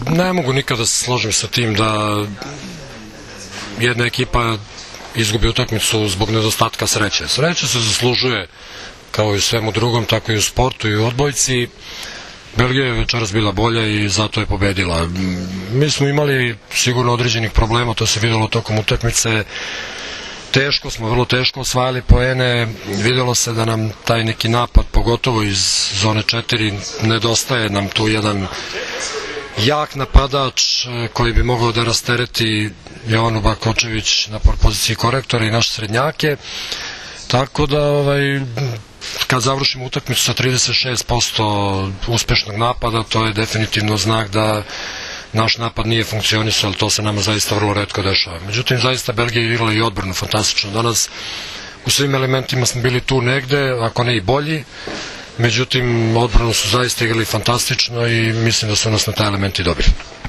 Ne mogu nikada se složiti sa tim da jedna ekipa izgubi utakmicu zbog nedostatka sreće. Sreća se zaslužuje kao i u svemu drugom, tako i u sportu i u odbojci. Belgija je večeras bila bolja i zato je pobedila. Mi smo imali sigurno određenih problema, to se videlo tokom utakmice. Vrlo teško osvajali poene, videlo se da nam taj neki napad, pogotovo iz zone 4, nedostaje nam tu jedan jak napadač koji bi mogao da rastereti Jovanu Bakočević na poziciji korektora i naše srednjake, tako da kad završimo utakmicu sa 36% uspešnog napada, to je definitivno znak da naš napad nije funkcionisao, ali to se nama zaista vrlo retko dešava. Međutim, zaista Belgija je igrala i odbranu fantastično danas. U svim elementima smo bili tu negde, ako ne i bolji. Međutim, odbranu su zaista igrali fantastično i mislim da su nas na taj elementi dobili.